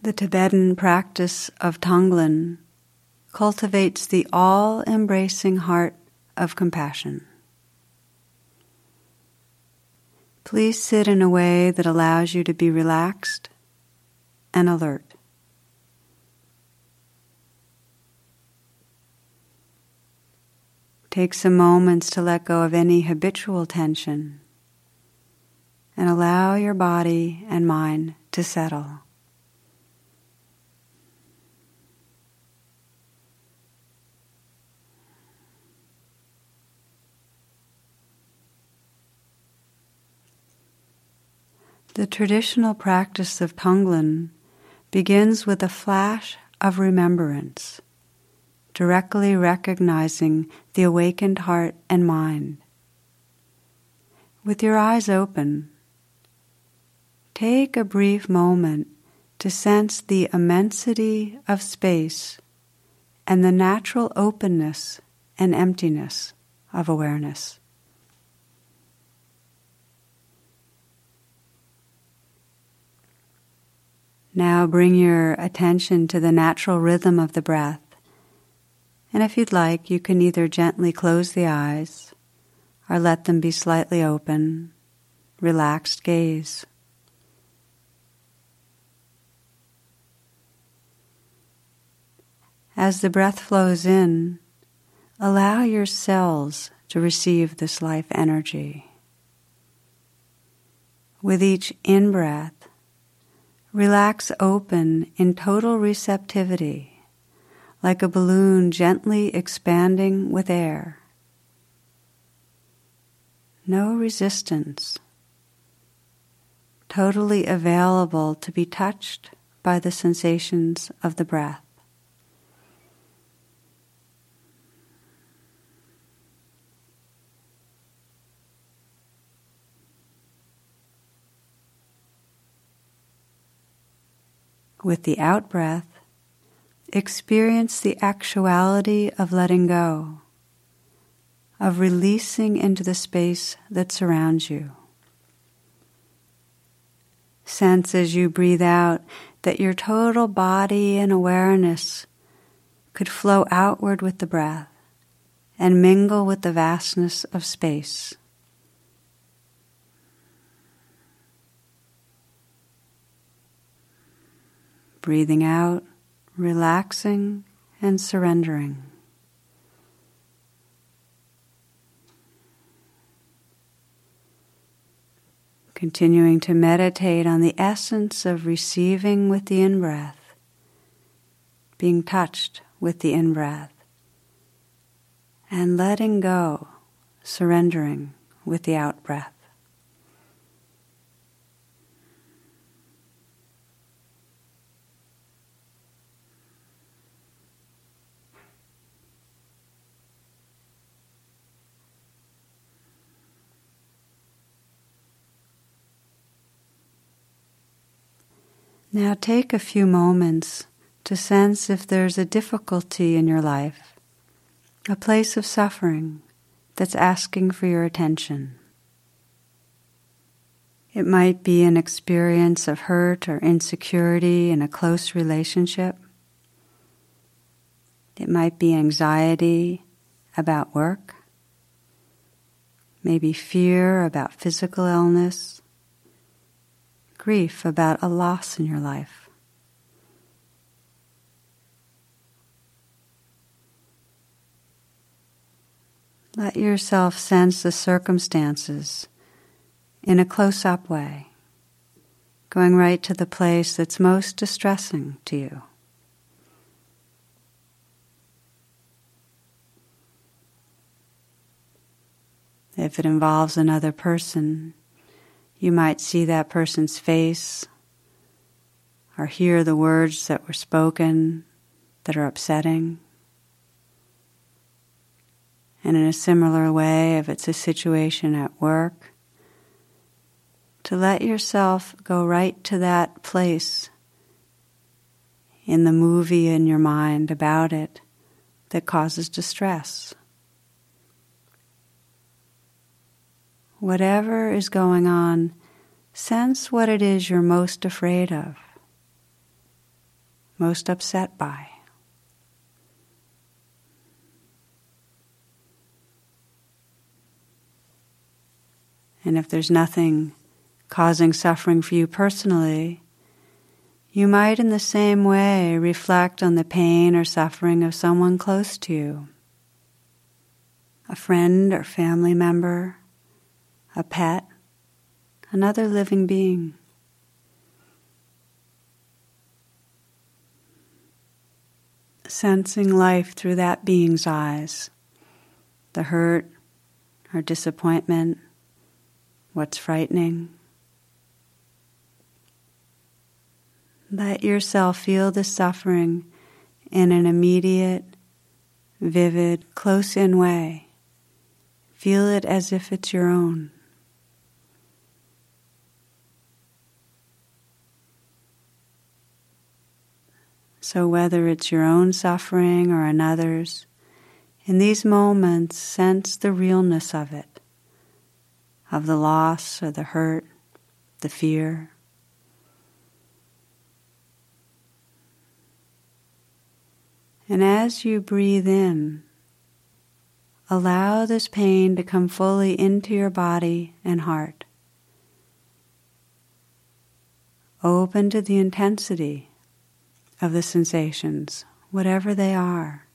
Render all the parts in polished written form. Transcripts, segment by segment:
The Tibetan practice of Tonglen cultivates the all-embracing heart of compassion. Please sit in a way that allows you to be relaxed and alert. Take some moments to let go of any habitual tension and allow your body and mind to settle. The traditional practice of Tonglen begins with a flash of remembrance, directly recognizing the awakened heart and mind. With your eyes open, take a brief moment to sense the immensity of space and the natural openness and emptiness of awareness. Now bring your attention to the natural rhythm of the breath. And if you'd like, you can either gently close the eyes or let them be slightly open, relaxed gaze. As the breath flows in, allow your cells to receive this life energy. With each in-breath, relax open in total receptivity, like a balloon gently expanding with air. No resistance, totally available to be touched by the sensations of the breath. With the out-breath, experience the actuality of letting go, of releasing into the space that surrounds you. Sense as you breathe out that your total body and awareness could flow outward with the breath and mingle with the vastness of space. Breathing out, relaxing and surrendering. Continuing to meditate on the essence of receiving with the in-breath, being touched with the in-breath, and letting go, surrendering with the out-breath. Now take a few moments to sense if there's a difficulty in your life, a place of suffering that's asking for your attention. It might be an experience of hurt or insecurity in a close relationship. It might be anxiety about work, maybe fear about physical illness, grief about a loss in your life. Let yourself sense the circumstances in a close-up way, going right to the place that's most distressing to you. If it involves another person, you might see that person's face or hear the words that were spoken that are upsetting. And in a similar way, if it's a situation at work, to let yourself go right to that place in the movie in your mind about it that causes distress. Whatever is going on, sense what it is you're most afraid of. most upset by. And if there's nothing causing suffering for you personally, you might in the same way reflect on the pain or suffering of someone close to you, a friend or family member, a pet, another living being. Sensing life through that being's eyes, the hurt or disappointment, what's frightening. Let yourself feel the suffering in an immediate, vivid, close-in way. Feel it as if it's your own. So whether it's your own suffering or another's, in these moments sense the realness of it, of the loss or the hurt, the fear. And as you breathe in, allow this pain to come fully into your body and heart. Open to the intensity of the sensations, whatever they are.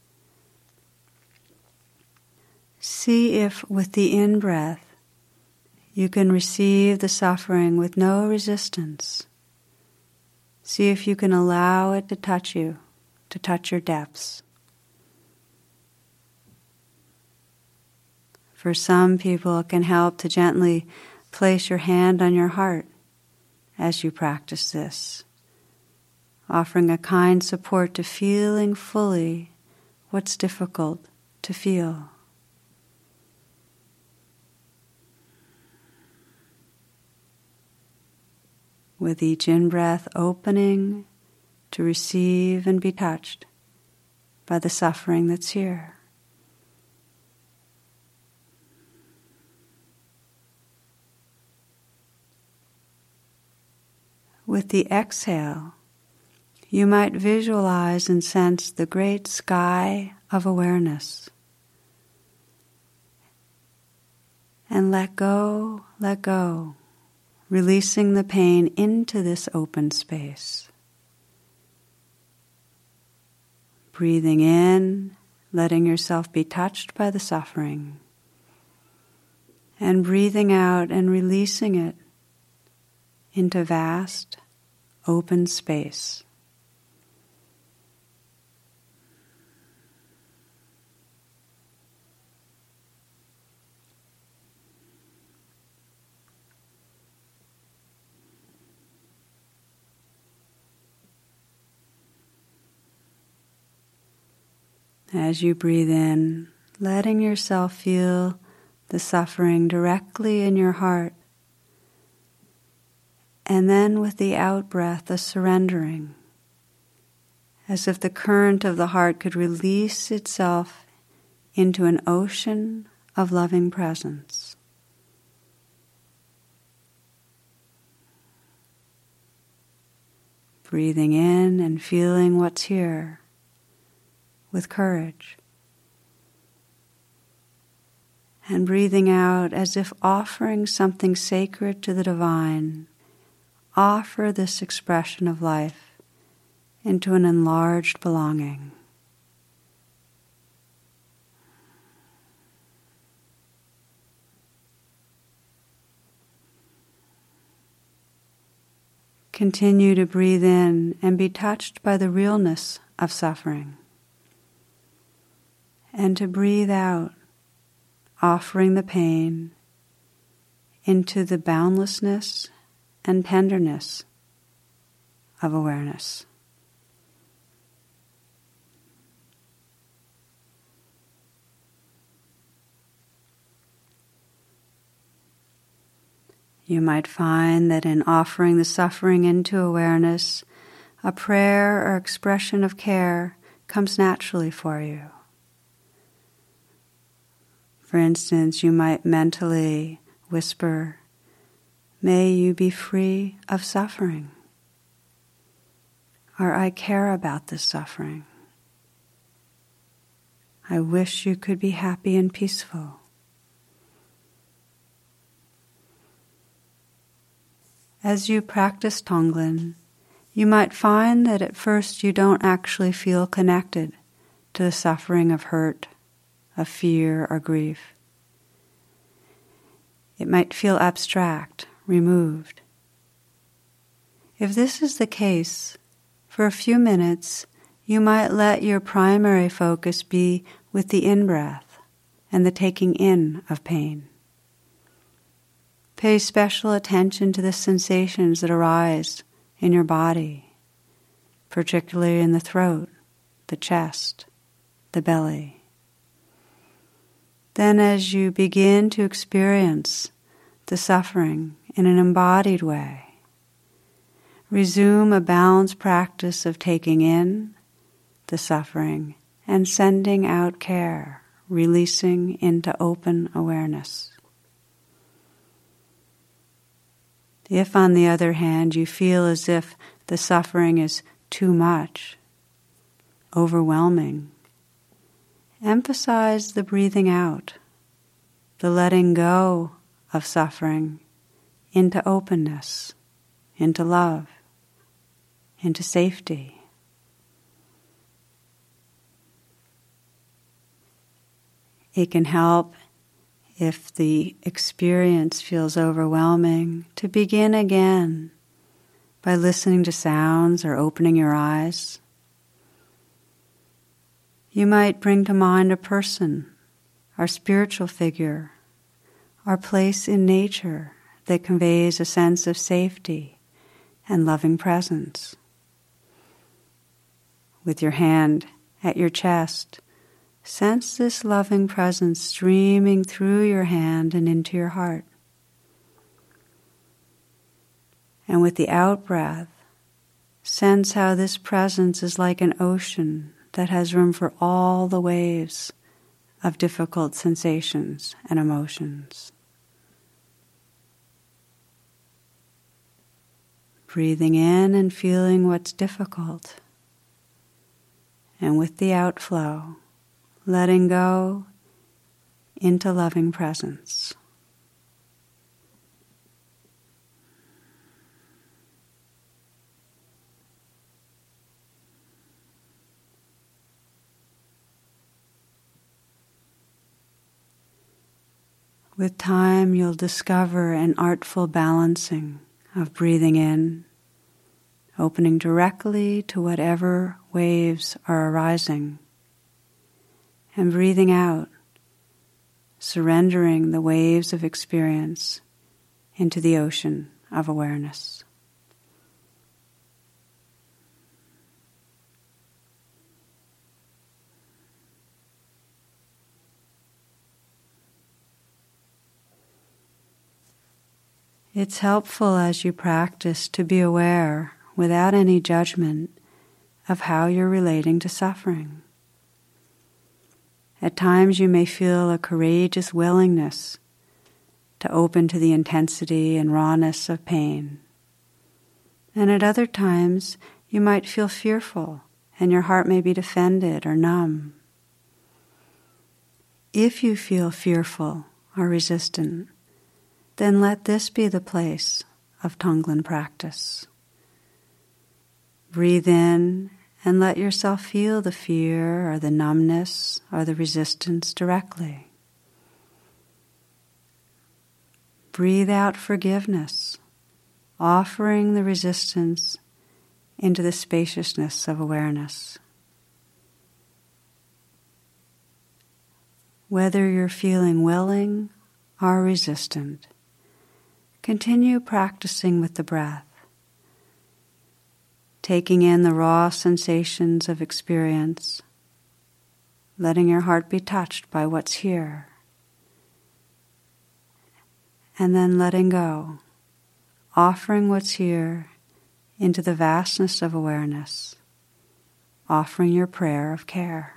See if with the in-breath you can receive the suffering with no resistance. See if you can allow it to touch you, to touch your depths. For some people, it can help to gently place your hand on your heart as you practice this, offering a kind support to feeling fully what's difficult to feel. With each in-breath opening to receive and be touched by the suffering that's here. With the exhale, you might visualize and sense the great sky of awareness. And let go, releasing the pain into this open space. Breathing in, letting yourself be touched by the suffering. And breathing out and releasing it into vast, open space. As you breathe in, letting yourself feel the suffering directly in your heart. And then with the out-breath, a surrendering, as if the current of the heart could release itself into an ocean of loving presence. Breathing in and feeling what's here with courage. And breathing out as if offering something sacred to the divine. Offer this expression of life into an enlarged belonging. Continue to breathe in and be touched by the realness of suffering. And to breathe out, offering the pain into the boundlessness and tenderness of awareness. You might find that in offering the suffering into awareness, a prayer or expression of care comes naturally for you. For instance, you might mentally whisper, "May you be free of suffering." or I care about this suffering. I wish you could be happy and peaceful. As you practice Tonglen, you might find that at first you don't actually feel connected to the suffering of hurt, of fear, or grief. It might feel abstract, removed. If this is the case, for a few minutes, you might let your primary focus be with the in-breath and the taking in of pain. Pay special attention to the sensations that arise in your body, particularly in the throat, the chest, the belly. Then as you begin to experience the suffering in an embodied way, resume a balanced practice of taking in the suffering and sending out care, releasing into open awareness. If, on the other hand, you feel as if the suffering is too much, overwhelming, emphasize the breathing out, the letting go of suffering into openness, into love, into safety. It can help, if the experience feels overwhelming, to begin again by listening to sounds or opening your eyes. You might bring to mind a person, or spiritual figure, or place in nature that conveys a sense of safety and loving presence. With your hand at your chest, sense this loving presence streaming through your hand and into your heart. And with the out-breath, sense how this presence is like an ocean that has room for all the waves of difficult sensations and emotions. Breathing in and feeling what's difficult. And with the outflow, letting go into loving presence. With time, you'll discover an artful balancing of breathing in, opening directly to whatever waves are arising, and breathing out, surrendering the waves of experience into the ocean of awareness. It's helpful as you practice to be aware, without any judgment, of how you're relating to suffering. At times you may feel a courageous willingness to open to the intensity and rawness of pain. And at other times you might feel fearful and your heart may be defended or numb. If you feel fearful or resistant, then let this be the place of Tonglen practice. Breathe in and let yourself feel the fear or the numbness or the resistance directly. Breathe out forgiveness, offering the resistance into the spaciousness of awareness. Whether you're feeling willing or resistant, continue practicing with the breath, taking in the raw sensations of experience, letting your heart be touched by what's here, and then letting go, offering what's here into the vastness of awareness, offering your prayer of care.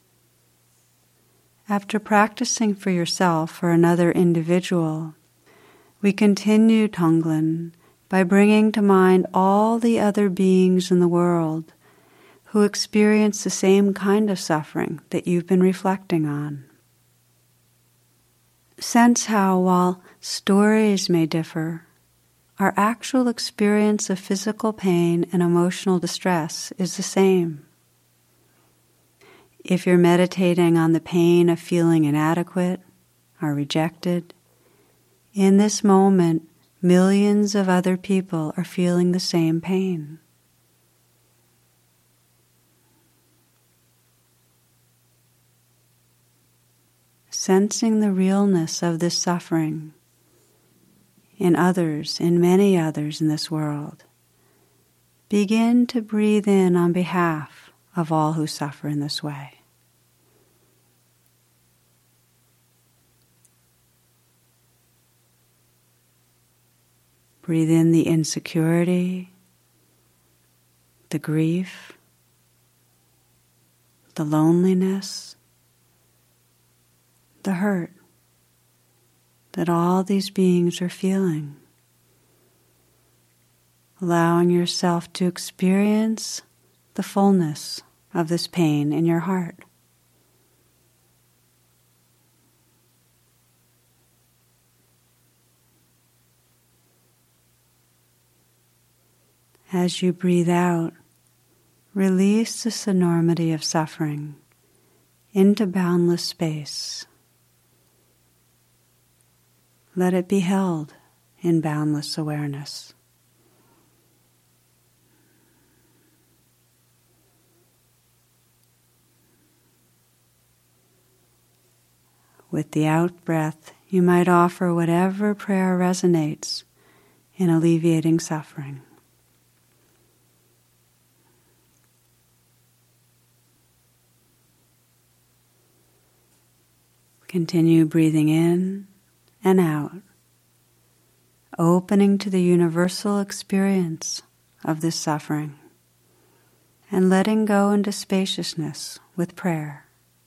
After practicing for yourself or another individual, We continue Tonglen by bringing to mind all the other beings in the world who experience the same kind of suffering that you've been reflecting on. Sense how, while stories may differ, our actual experience of physical pain and emotional distress is the same. If you're meditating on the pain of feeling inadequate or rejected, in this moment, millions of other people are feeling the same pain. Sensing the realness of this suffering in others, in many others in this world, begin to breathe in on behalf of all who suffer in this way. Breathe in the insecurity, the grief, the loneliness, the hurt that all these beings are feeling. Allowing yourself to experience the fullness of this pain in your heart. As you breathe out, release this enormity of suffering into boundless space. Let it be held in boundless awareness. With the out-breath, you might offer whatever prayer resonates in alleviating suffering. Continue breathing in and out, opening to the universal experience of this suffering, and letting go into spaciousness with prayer.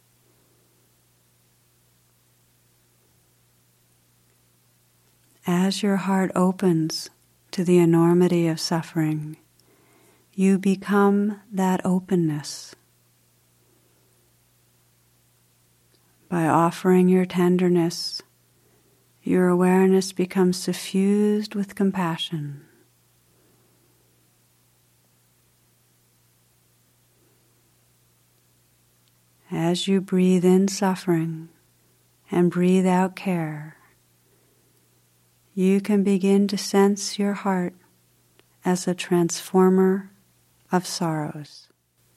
As your heart opens to the enormity of suffering, you become that openness. By offering your tenderness, your awareness becomes suffused with compassion. As you breathe in suffering and breathe out care, you can begin to sense your heart as a transformer of sorrows.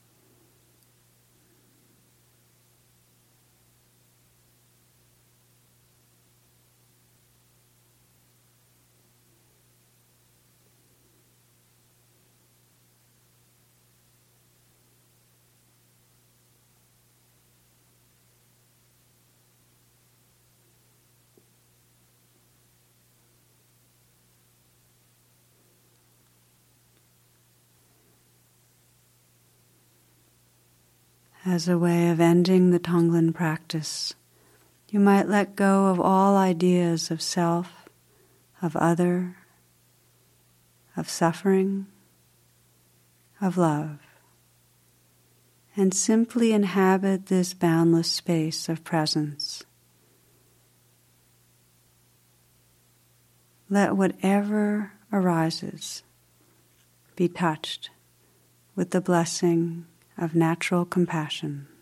As a way of ending the Tonglen practice, you might let go of all ideas of self, of other, of suffering, of love, and simply inhabit this boundless space of presence. Let whatever arises be touched with the blessing of natural compassion.